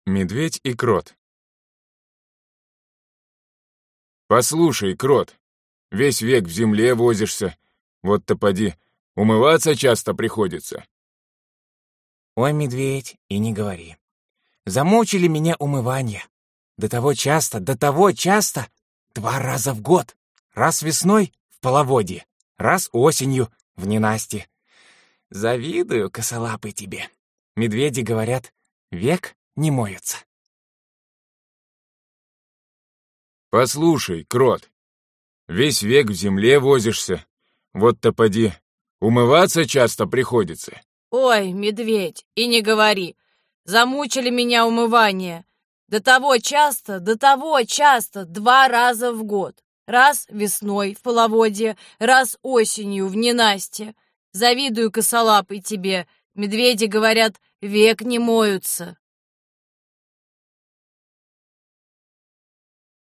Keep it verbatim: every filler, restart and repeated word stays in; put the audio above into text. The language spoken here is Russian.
Медведь и крот. Послушай, крот, весь век в земле возишься, вот-то поди, умываться часто приходится. Ой, медведь, и не говори. Замучили меня умывания. До того часто, до того часто, два раза в год. Раз весной в половодье, раз осенью в ненастье. Завидую, косолапый, тебе. Медведи говорят, век не моются. Послушай, крот, весь век в земле возишься, вот-то поди, умываться часто приходится. Ой, медведь, и не говори. Замучили меня умывания. До того часто, до того часто, два раза в год. Раз весной в половодье, раз осенью в ненастье. Завидую, косолапый, тебе. Медведи говорят, век не моются.